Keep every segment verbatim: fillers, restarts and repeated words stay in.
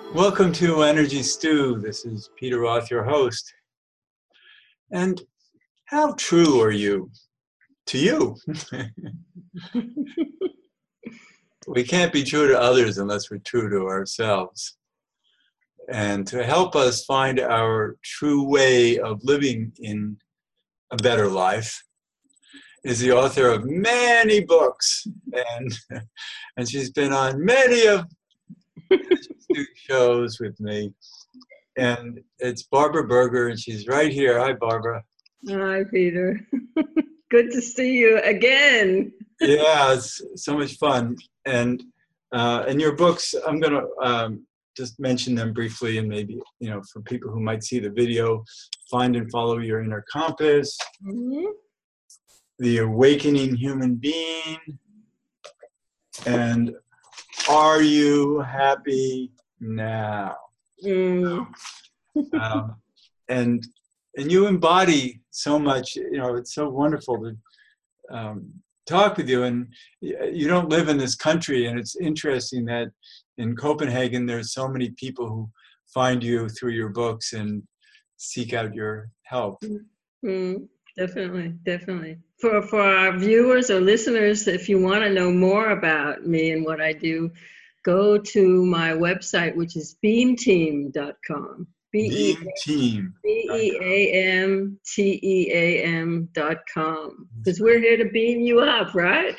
Welcome to Energy Stew. This is Peter Roth, your host. And how true are you to you? We can't be true to others unless we're true to ourselves. And to help us find our true way of living in a better life is the author of many books. And, and she's been on many of shows with me. And it's Barbara Berger, and she's right here. Hi, Barbara. Hi, Peter. Good to see you again. Yeah, it's so much fun. And uh, and your books, I'm going to um, just mention them briefly, and maybe, you know, for people who might see the video, Find and Follow Your Inner Compass, mm-hmm. The Awakening Human Being, and Are You Happy Now? Mm. um, and and you embody so much. You know, it's so wonderful to um, talk with you. And you don't live in this country, and it's interesting that in Copenhagen there's so many people who find you through your books and seek out your help. Mm, definitely, definitely. For for our viewers or listeners, if you want to know more about me and what I do, go to my website, which is beam team dot com. Beam Team. B E A M T E A M dot com. Because we're here to beam you up, right?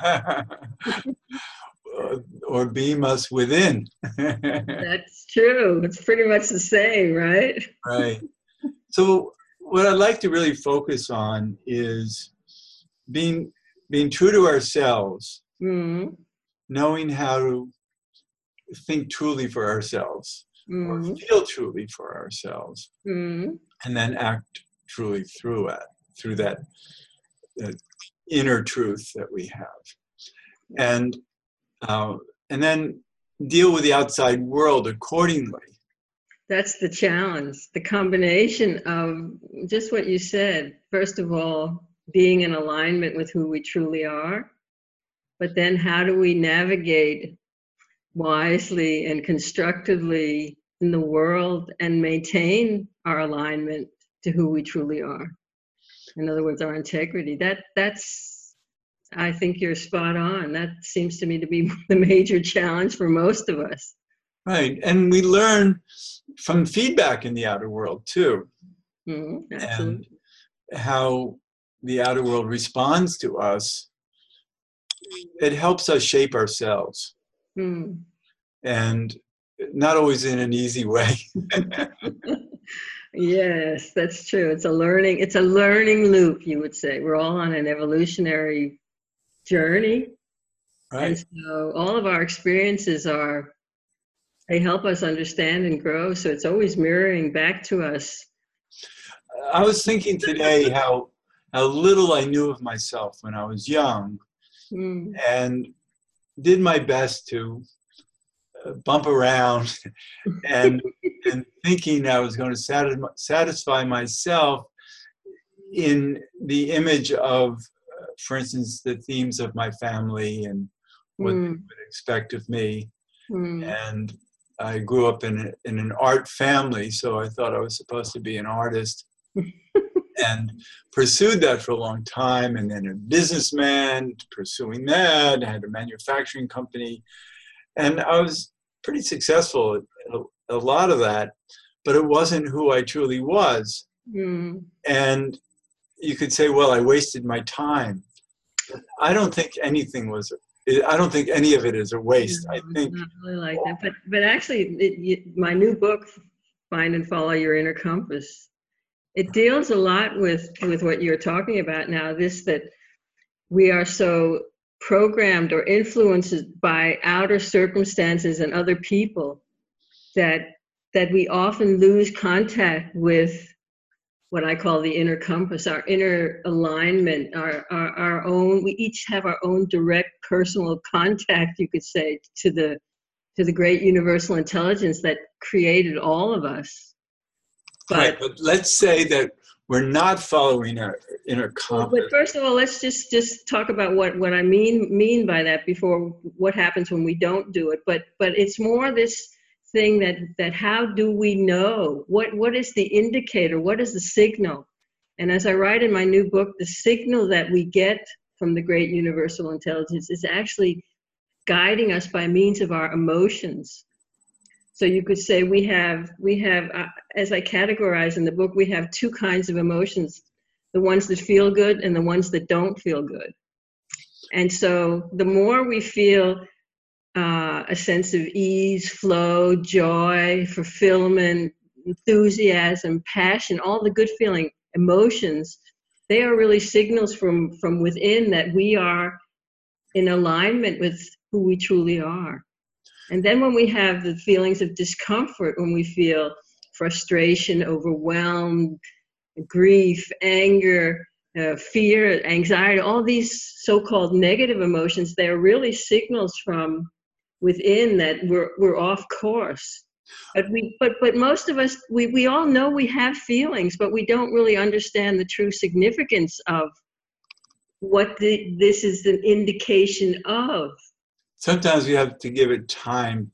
Or beam us within. That's true. It's pretty much the same, right? Right. So what I'd like to really focus on is being being true to ourselves, mm-hmm. knowing how to think truly for ourselves, mm-hmm. or feel truly for ourselves, mm-hmm. and then act truly through it, through that uh, inner truth that we have, and uh, and then deal with the outside world accordingly. That's the challenge. The combination of just what you said. First of all, being in alignment with who we truly are, but then how do we navigate wisely and constructively in the world and maintain our alignment to who we truly are. In other words, our integrity. That that's, I think you're spot on. That seems to me to be the major challenge for most of us. Right. And we learn from feedback in the outer world too. Mm-hmm, absolutely. And how the outer world responds to us. It helps us shape ourselves. Mm. And not always in an easy way. Yes, that's true. It's a learning, it's a learning loop, you would say. We're all on an evolutionary journey. Right. And so all of our experiences are, they help us understand and grow. So it's always mirroring back to us. I was thinking today how how little I knew of myself when I was young, mm. and did my best to bump around and and thinking I was going to satisfy, satisfy myself in the image of, uh, for instance, the themes of my family and what mm. they would expect of me. Mm. And I grew up in, a, in an art family, so I thought I was supposed to be an artist and pursued that for a long time. And then a businessman, pursuing that. I had a manufacturing company. And I was pretty successful at a, a lot of that, but it wasn't who I truly was. Mm. And you could say, well, I wasted my time. I don't think anything was, I don't think any of it is a waste. No, I think. Not really like that. But, but actually, it, you, my new book, Find and Follow Your Inner Compass, it deals a lot with, with what you're talking about now, this that we are so programmed or influenced by outer circumstances and other people that that we often lose contact with what I call the inner compass, our inner alignment, our, our, our own, we each have our own direct personal contact, you could say, to the to the great universal intelligence that created all of us. But, right, but let's say that we're not following our inner compass. But first of all, let's just, just talk about what, what I mean mean by that before what happens when we don't do it. But but it's more this thing that, that how do we know? What, what is the indicator? What is the signal? And as I write in my new book, the signal that we get from the great universal intelligence is actually guiding us by means of our emotions. So you could say we have, we have, uh, as I categorize in the book, we have two kinds of emotions, the ones that feel good and the ones that don't feel good. And so the more we feel uh, a sense of ease, flow, joy, fulfillment, enthusiasm, passion, all the good feeling emotions, they are really signals from, from within that we are in alignment with who we truly are. And then when we have the feelings of discomfort, when we feel frustration, overwhelmed, grief, anger, uh, fear, anxiety, all these so-called negative emotions, they're really signals from within that we're, we're off course. But we, but, but most of us, we, we all know we have feelings, but we don't really understand the true significance of what the, this is an indication of. Sometimes we have to give it time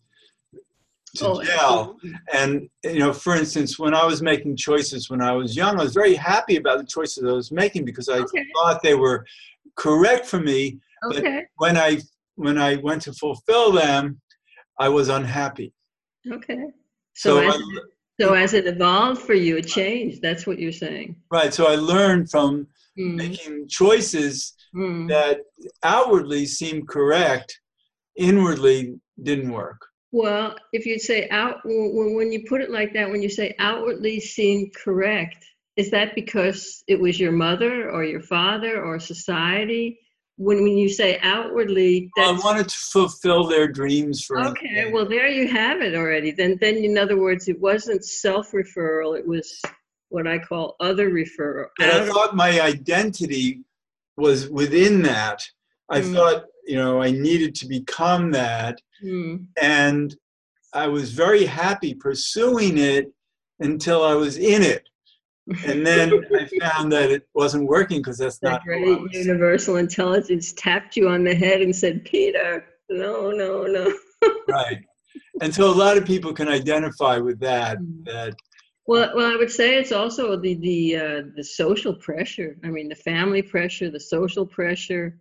to Oh, gel. And, you know, for instance, when I was making choices when I was young, I was very happy about the choices I was making because I okay. thought they were correct for me. Okay. But when I, when I went to fulfill them, I was unhappy. Okay. So, So, as, I, it, so as it evolved for you, it changed. That's what you're saying. right. So I learned from mm. making choices mm. that outwardly seemed correct, inwardly didn't work. Well, if you say out, when, when you put it like that, when you say outwardly seemed correct, is that because it was your mother or your father or society? When, when you say outwardly, that's, well, I wanted to fulfill their dreams for okay, anything. Well, there you have it already. Then, then in other words, it wasn't self-referral, it was what I call other referral. But I thought my identity was within that. I mm. thought, you know, I needed to become that. Mm. And I was very happy pursuing it until I was in it. And then I found that it wasn't working because that's the not great universal intelligence tapped you on the head and said, Peter, no, no, no. Right. And so a lot of people can identify with that. Mm. That Well, well, I would say it's also the the uh, the social pressure. I mean, the family pressure, the social pressure,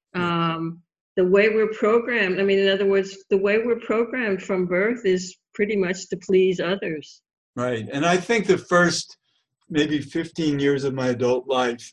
um, the way we're programmed. I mean, in other words, the way we're programmed from birth is pretty much to please others. Right. And I think the first maybe fifteen years of my adult life,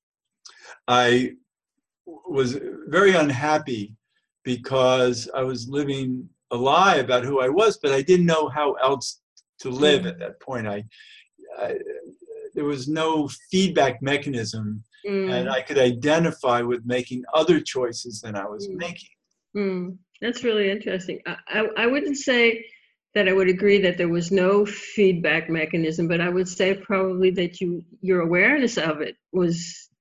I was very unhappy because I was living a lie about who I was, but I didn't know how else to live at that point. I, I there was no feedback mechanism, mm. and I could identify with making other choices than I was mm. making. Mm. That's really interesting. I, I, I wouldn't say that I would agree that there was no feedback mechanism, but I would say probably that you your awareness of it was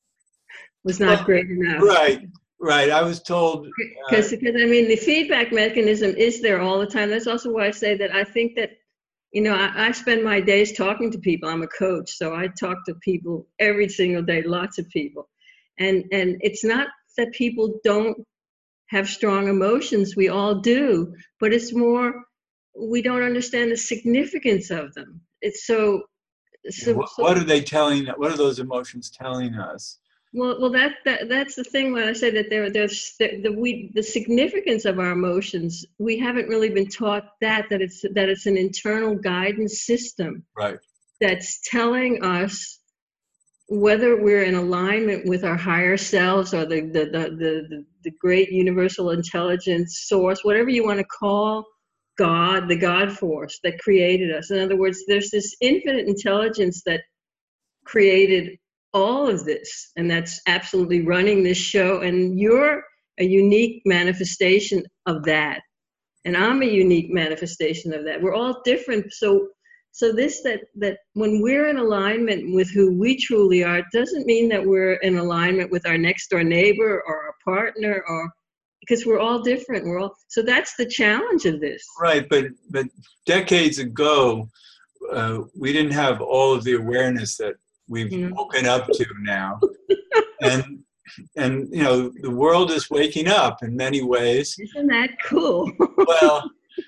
was not well, great enough. Right. Right, I was told. Because, uh, because I mean, the feedback mechanism is there all the time. That's also why I say that I think that, you know, I, I spend my days talking to people. I'm a coach, so I talk to people every single day, lots of people. And, and it's not that people don't have strong emotions. We all do. But it's more, we don't understand the significance of them. It's so... so what, what are they telling, what are those emotions telling us? Well, well, that, that that's the thing when I say that there, there's the, the we the significance of our emotions. We haven't really been taught that that it's that it's an internal guidance system, right? That's telling us whether we're in alignment with our higher selves or the the the the, the, the great universal intelligence source, whatever you want to call God, the God force that created us. In other words, there's this infinite intelligence that created all of this, and that's absolutely running this show, and you're a unique manifestation of that, and I'm a unique manifestation of that. We're all different. So so this that that when we're in alignment with who we truly are, it doesn't mean that we're in alignment with our next door neighbor or our partner, or because we're all different. We're all so that's the challenge of this. Right, but but decades ago, uh, we didn't have all of the awareness that we've mm. woken up to now. and and you know, the world is waking up in many ways. Isn't that cool? Well,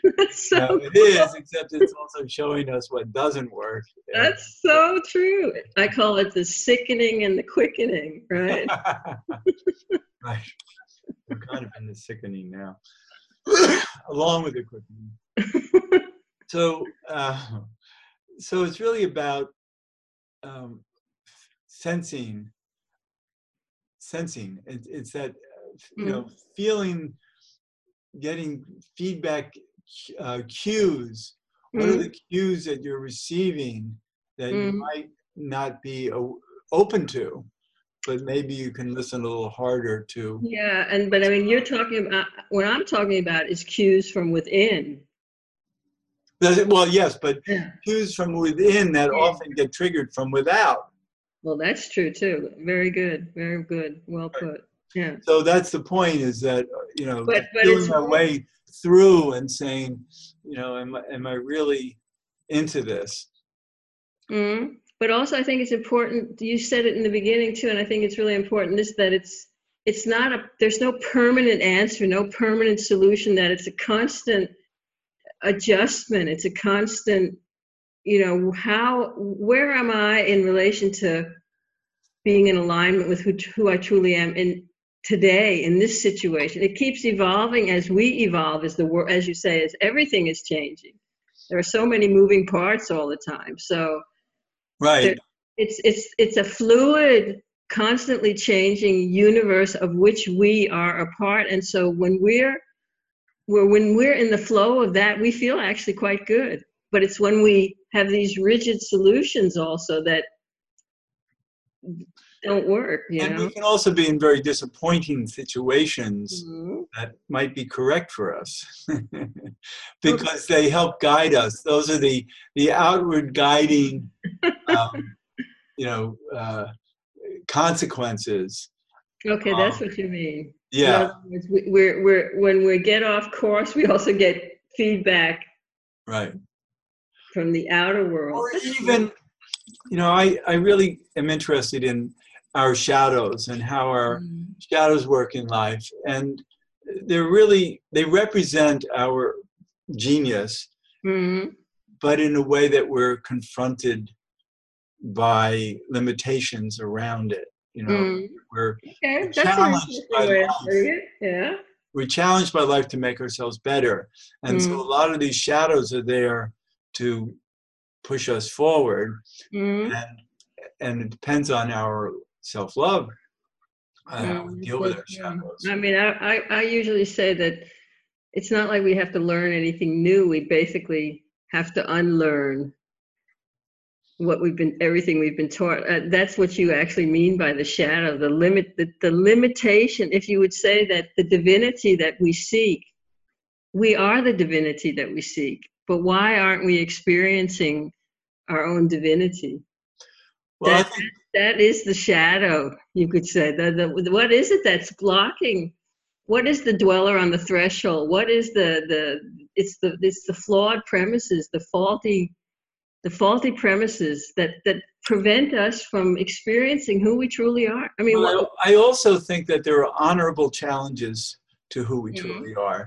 That's so No, it is, except it's also showing us what doesn't work. That's so true. I call it the sickening and the quickening, right? Right. We're kind of in the sickening now, along with the quickening. So, uh, so it's really about um, sensing, sensing. It, it's that, uh, you know, feeling, getting feedback uh, cues. What are Mm. the cues that you're receiving that Mm. you might not be o- open to, but maybe you can listen a little harder to? Yeah, and but I mean, you're talking about what I'm talking about is cues from within. Does it, well, yes, but Yeah. cues from within that Yeah. often get triggered from without. Well, that's true too. Very good. Very good. Well put. Yeah. So that's the point, is that, you know, But but feeling it's our way through and saying, you know, am, I- am I really into this? Mm. But also, I think it's important. You said it in the beginning too, and I think it's really important. Is that it's it's not a there's no permanent answer, no permanent solution. That it's a constant adjustment. It's a constant. You know, how where am I in relation to being in alignment with who who I truly am in today in this situation? It keeps evolving as we evolve, as the world, as you say, as everything is changing. There are so many moving parts all the time. So. Right. There, it's it's it's a fluid, constantly changing universe of which we are a part. And so when we're we're when we're in the flow of that, we feel actually quite good. But it's when we have these rigid solutions also that don't work, you And we know. can also be in very disappointing situations Mm-hmm. that might be correct for us because they help guide us. Those are the, the outward guiding, um, you know, uh, consequences. Okay, that's Um, what you mean. In yeah, other words, we, we're we're when we get off course, we also get feedback right. from the outer world. Or even, you know, I, I really am interested in our shadows and how our Mm-hmm. shadows work in life. And they're really, they represent our genius, Mm-hmm. but in a way that we're confronted by limitations around it. You know, Mm. we're Okay, that's an challenged by interesting way of life. putting it. Yeah. We're challenged by life to make ourselves better. And so Mm. a lot of these shadows are there to push us forward. Mm. And, and it depends on our self-love, uh, how we Mm. deal with That's our true. shadows. I mean, I, I, I usually say that it's not like we have to learn anything new. We basically have to unlearn what we've been, everything we've been taught. Uh, that's what you actually mean by the shadow, the limit, the, the limitation. If you would say that the divinity that we seek, we are the divinity that we seek. But why aren't we experiencing our own divinity? Well, I That think, that is the shadow, you could say. The, the, what is it that's blocking? What is the dweller on the threshold? What is the the? It's the it's the flawed premises, the faulty the faulty premises that that prevent us from experiencing who we truly are. I mean, what? well, I, I also think that there are honorable challenges to who we Mhm. truly are.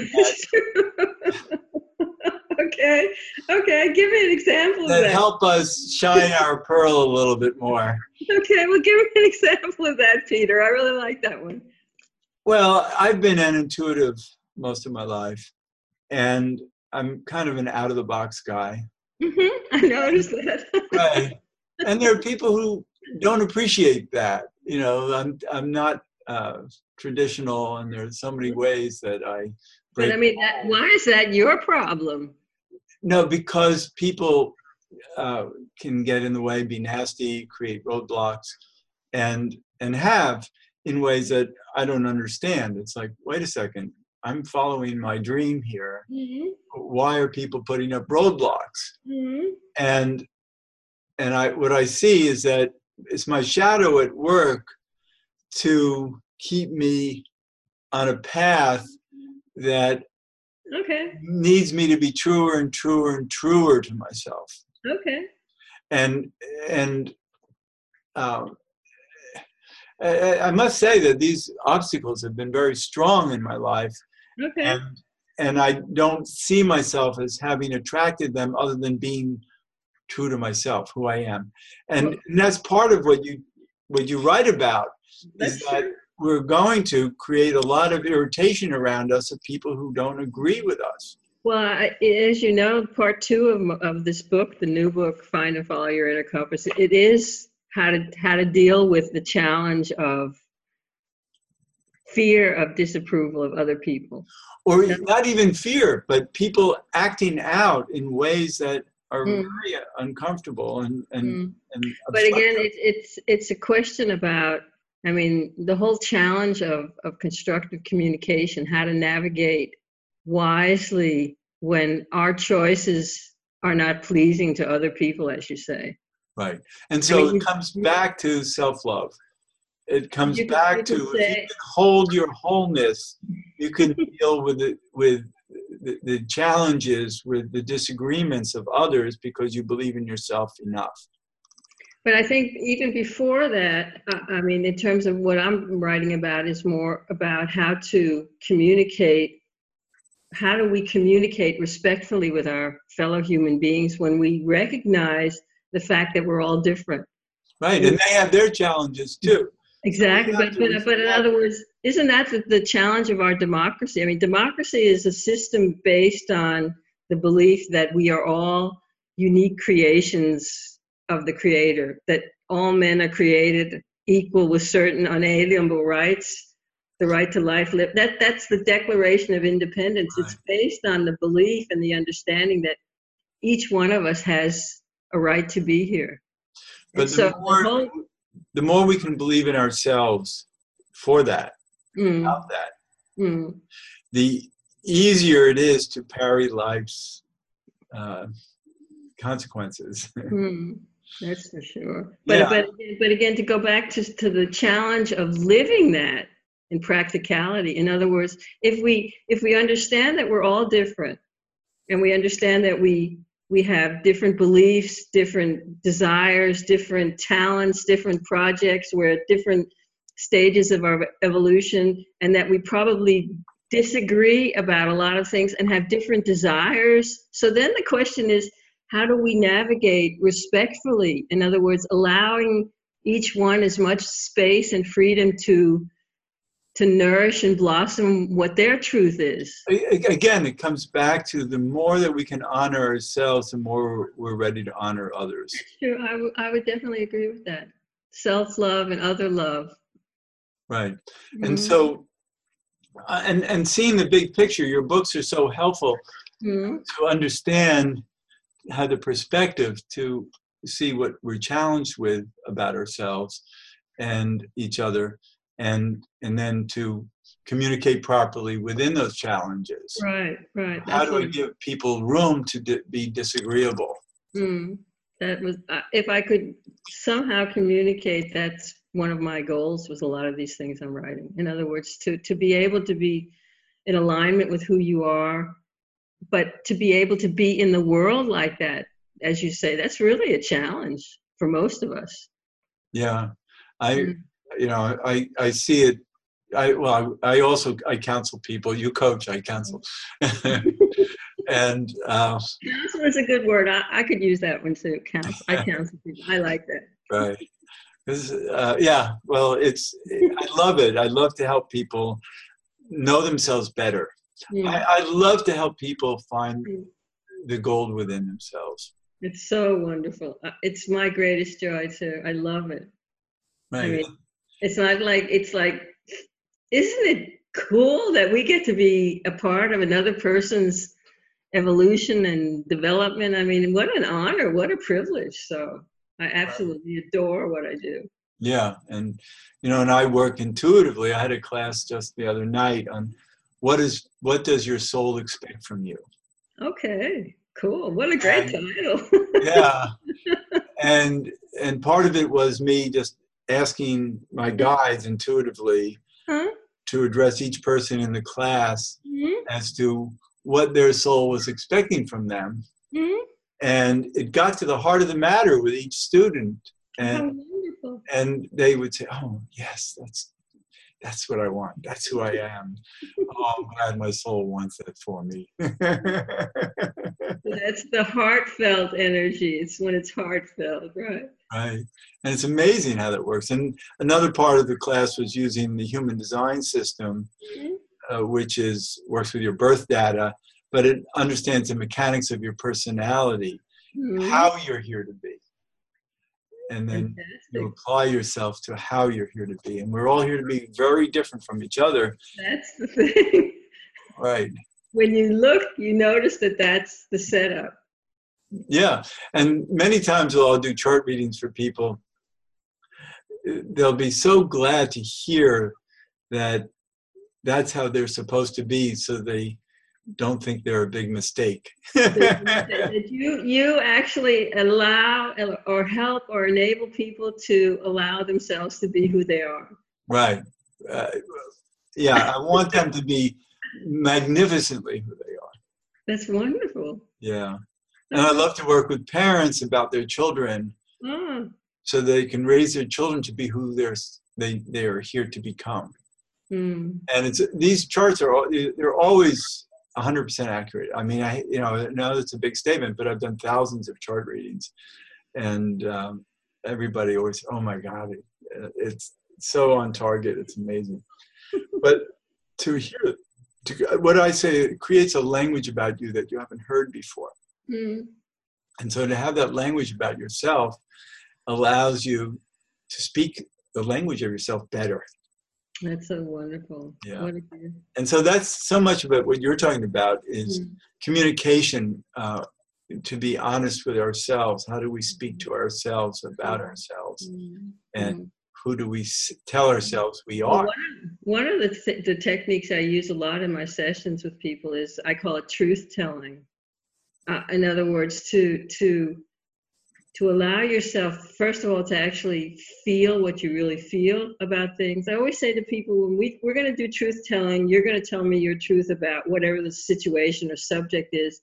Okay, okay. Give me an example of That that. help us shine our pearl a little bit more. Okay, well, give me an example of that, Peter. I really like that one. Well, I've been an intuitive most of my life, and I'm kind of an out-of-the-box guy. Mm-hmm. I noticed that. Right. And there are people who don't appreciate that. You know, I'm I'm not uh, traditional, and there's so many ways that I But break. I mean, that, why is that your problem? No, because people uh, can get in the way, be nasty, create roadblocks, and and have in ways that I don't understand. It's like, wait a second, I'm following my dream here. Mm-hmm. Why are people putting up roadblocks? Mm-hmm. And and I what I see is that it's my shadow at work to keep me on a path that Okay. needs me to be truer and truer and truer to myself. Okay. And and um, I, I must say that these obstacles have been very strong in my life, Okay. and and I don't see myself as having attracted them other than being true to myself, who I am. And, and that's part of what you what you write about, is that we're going to create a lot of irritation around us of people who don't agree with us. Well, I, as you know, part two of, of this book, the new book, Find and Follow Your Inner Compass, it is how to how to deal with the challenge of fear of disapproval of other people. Or not even fear, but people acting out in ways that are mm. very uncomfortable and and, mm. and but again, it, it's it's a question about, I mean, the whole challenge of of constructive communication, how to navigate wisely when our choices are not pleasing to other people, as you say. Right. And so I mean, it comes back to self-love. It comes you back can, to, you if you can hold your wholeness, you can deal with it, with the, the challenges, with the disagreements of others, because you believe in yourself enough. But I think even before that, uh, I mean, in terms of what I'm writing about, is more about how to communicate. How do we communicate respectfully with our fellow human beings when we recognize the fact that we're all different? Right, and they have their challenges too. Exactly, So but, but, but in other words, isn't that the, the challenge of our democracy? I mean, democracy is a system based on the belief that we are all unique creations of the Creator, that all men are created equal with certain unalienable rights, the right to life, live. That, that's the Declaration of Independence. Right. It's based on the belief and the understanding that each one of us has a right to be here. But and the, so more, the, whole, the more we can believe in ourselves for that, mm, about that, mm. the easier it is to parry life's uh, consequences. mm, that's for sure. But, Yeah. but, but again, to go back to, to the challenge of living that in practicality. In other words, if we if we understand that we're all different, and we understand that we we have different beliefs, different desires, different talents, different projects, we're at different stages of our evolution, and that we probably disagree about a lot of things and have different desires. So then the question is, how do we navigate respectfully? In other words, allowing each one as much space and freedom to to nourish and blossom what their truth is. Again, it comes back to the more that we can honor ourselves, the more we're ready to honor others. Sure, I, w- I would definitely agree with that. Self-love and other love. Right. Mm-hmm. And so, uh, and, and seeing the big picture, your books are so helpful mm-hmm. to understand how the perspective to see what we're challenged with about ourselves and each other, and and then to communicate properly within those challenges. Right, right. How do I give people room to di- be disagreeable? Mm, that was, uh, if I could somehow communicate, that's one of my goals with a lot of these things I'm writing. In other words, to, to be able to be in alignment with who you are, but to be able to be in the world like that, as you say, that's really a challenge for most of us. Yeah, I, mm. you know, I, I see it. I, well, I, I also, I counsel people. You coach, I counsel. And uh, counsel is a good word. I, I could use that one too. Counsel. I counsel people. I like that. Right. This, uh, yeah. Well, it's. I love it. I love to help people know themselves better. Yeah. I, I love to help people find mm. the gold within themselves. It's so wonderful. It's my greatest joy too. I love it. Right. I mean, it's not like it's like. Isn't it cool that we get to be a part of another person's evolution and development? I mean, what an honor, what a privilege. So I absolutely right. adore what I do. Yeah, and you know, and I work intuitively. I had a class just the other night on what is what does your soul expect from you? Okay, cool. What a great and, title. Yeah. And and part of it was me just asking my guides intuitively huh? to address each person in the class mm-hmm. as to what their soul was expecting from them. Mm-hmm. And it got to the heart of the matter with each student. And, How wonderful. and they would say, oh, yes, that's, that's what I want. That's who I am. Oh, I'm glad my soul wants that for me. That's the heartfelt energy. It's when it's heartfelt, right? Right. And it's amazing how that works. And another part of the class was using the human design system, Mm-hmm. uh, which is works with your birth data, but it understands the mechanics of your personality, Mm-hmm. how you're here to be. And then Fantastic. you apply yourself to how you're here to be. And we're all here to be very different from each other. That's the thing. Right. When you look, you notice that that's the setup. Yeah. And many times I'll do chart readings for people. They'll be so glad to hear that that's how they're supposed to be, so they don't think they're a big mistake. That you you actually allow or help or enable people to allow themselves to be who they are. Right. Uh, yeah, I want them to be magnificently who they are. That's wonderful. Yeah. And I love to work with parents about their children, Oh. so they can raise their children to be who they're they they are here to become. Mm. And it's these charts are they're always one hundred percent accurate. I mean, I you know, I know it's a big statement, but I've done thousands of chart readings, and um, everybody always, oh my God, it, it's so on target. It's amazing. But to hear, to, what I say, it creates a language about you that you haven't heard before. Mm. And so to have that language about yourself allows you to speak the language of yourself better. That's so wonderful. Yeah. What a good. And so that's so much about what you're talking about is Mm. communication, uh, to be honest with ourselves. How do we speak to ourselves about ourselves? Mm. And Mm. who do we s- tell ourselves we Well, are? one of, one of the, th- the techniques I use a lot in my sessions with people is I call it truth telling. Uh, in other words, to to to allow yourself, first of all, to actually feel what you really feel about things. I always say to people, when we, we're going to do truth telling, you're going to tell me your truth about whatever the situation or subject is.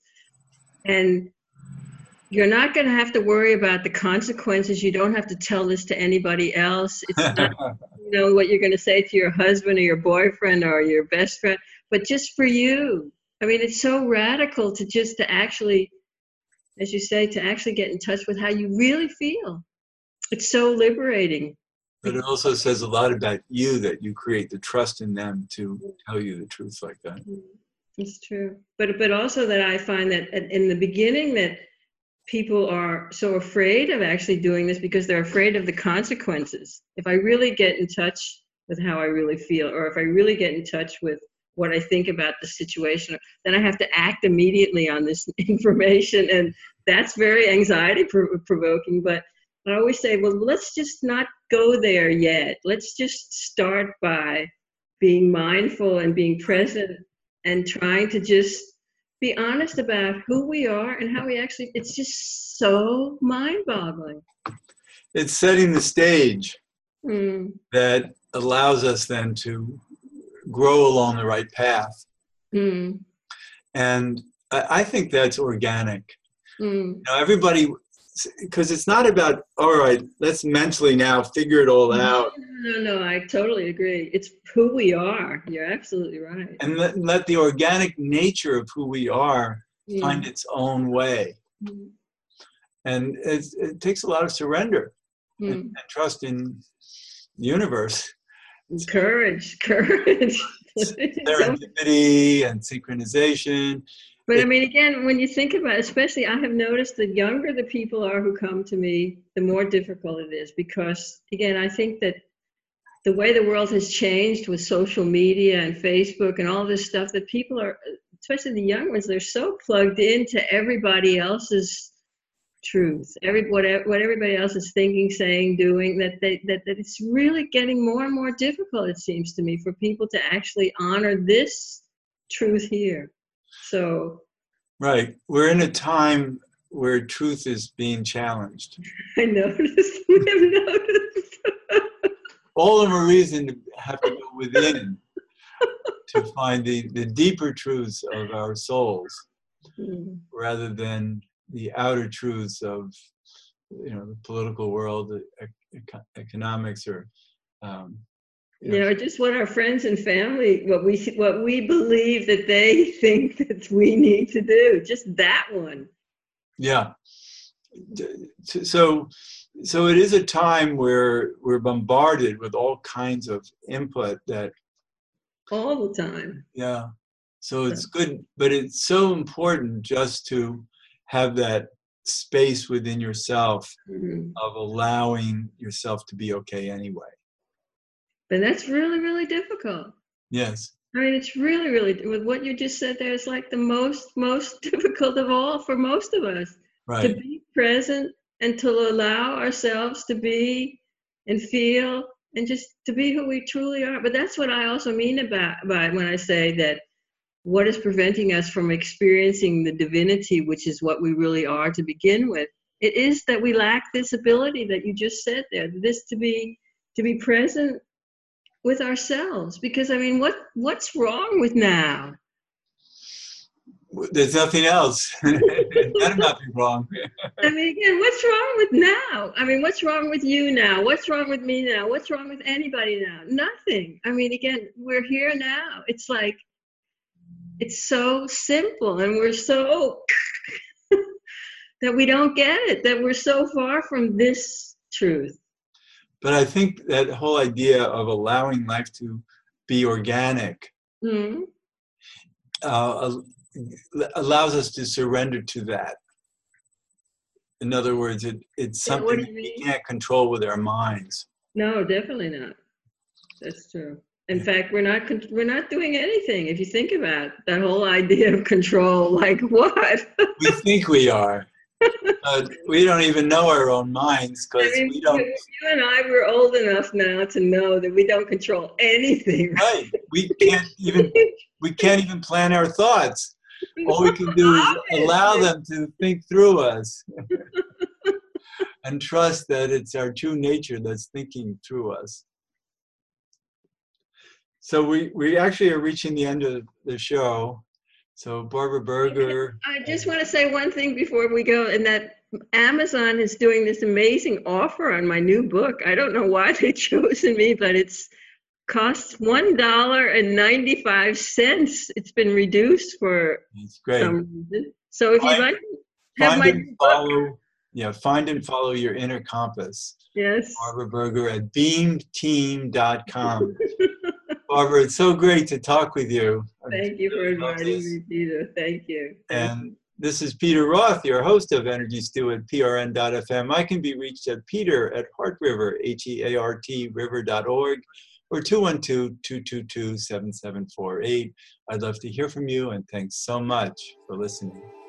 And you're not going to have to worry about the consequences. You don't have to tell this to anybody else. It's not, you know, what you're going to say to your husband or your boyfriend or your best friend, but just for you. I mean, it's so radical to just to actually, as you say, to actually get in touch with how you really feel. It's so liberating. But it also says a lot about you, that you create the trust in them to tell you the truth like that. It's true. But but also that I find that in the beginning that people are so afraid of actually doing this because they're afraid of the consequences. If I really get in touch with how I really feel, or if I really get in touch with what I think about the situation, then I have to act immediately on this information. And that's very anxiety provoking. But I always say, well, let's just not go there yet. Let's just start by being mindful and being present and trying to just be honest about who we are and how we actually, it's just so mind-boggling. It's setting the stage Mm. that allows us then to grow along the right path. Mm. And I think that's organic. Mm. You know, everybody, because it's not about, all right, let's mentally now figure it all out. No, no, no, I totally agree. It's who we are. You're absolutely right. And let, let the organic nature of who we are mm. find its own way. Mm. And it's, it takes a lot of surrender mm. and, and trust in the universe. Courage, courage. Serendipity and synchronization. But I mean, again, when you think about it, especially I have noticed the younger the people are who come to me, the more difficult it is. Because, again, I think that the way the world has changed with social media and Facebook and all this stuff, that people are, especially the young ones, they're so plugged into everybody else's truth, every what, what everybody else is thinking, saying, doing, that they that, that it's really getting more and more difficult, it seems to me, for people to actually honor this truth here. So right, we're in a time where truth is being challenged. I noticed. We have noticed. All of a reason to have to go within to find the, the deeper truths of our souls, mm. rather than the outer truths of, you know, the political world, ec- economics, or um, You know, just what our friends and family, what we what we believe that they think that we need to do. Just that one. Yeah. So, so it is a time where we're bombarded with all kinds of input that. All the time. Yeah. So it's good, but it's so important just to have that space within yourself mm-hmm. of allowing yourself to be okay anyway. But that's really, really difficult. Yes. I mean, it's really, really, with what you just said there, it's like the most, most difficult of all for most of us. Right. To be present and to allow ourselves to be and feel and just to be who we truly are. But that's what I also mean about, about when I say that what is preventing us from experiencing the divinity, which is what we really are to begin with. It is that we lack this ability that you just said there, this to be, to be present with ourselves. Because I mean, what, what's wrong with now? There's nothing else. There's nothing wrong. I mean, again, what's wrong with now? I mean, what's wrong with you now? What's wrong with me now? What's wrong with anybody now? Nothing. I mean, again, we're here now. It's like, it's so simple, and we're so that we don't get it, that we're so far from this truth. But I think that whole idea of allowing life to be organic mm-hmm. uh, allows us to surrender to that. In other words, it, it's something that we can't control with our minds. No, definitely not. That's true. In fact, we're not we're not doing anything. If you think about that whole idea of control, like what? We think we are. But we don't even know our own minds because I mean, we don't. You and I, we're old enough now to know that we don't control anything. Right. We can't even we can't even plan our thoughts. All we can do is allow them to think through us and trust that it's our true nature that's thinking through us. So we, we actually are reaching the end of the show. So Barbara Berger. I just want to say one thing before we go, and that Amazon is doing this amazing offer on my new book. I don't know why they've chosen me, but it's costs one dollar and ninety-five cents. It's been reduced for It's great. some reason. So if you'd like to have my and follow, yeah, find and follow your inner compass. Yes. Barbara Berger at beam team dot com. Barbara, it's so great to talk with you. Thank you for inviting me, Peter. Thank you. And this is Peter Roth, your host of Energy Stew at P R N dot F M. I can be reached at Peter at Heart River, H E A R T river dot org, or two one two, two two two, seven seven four eight. I'd love to hear from you, and thanks so much for listening.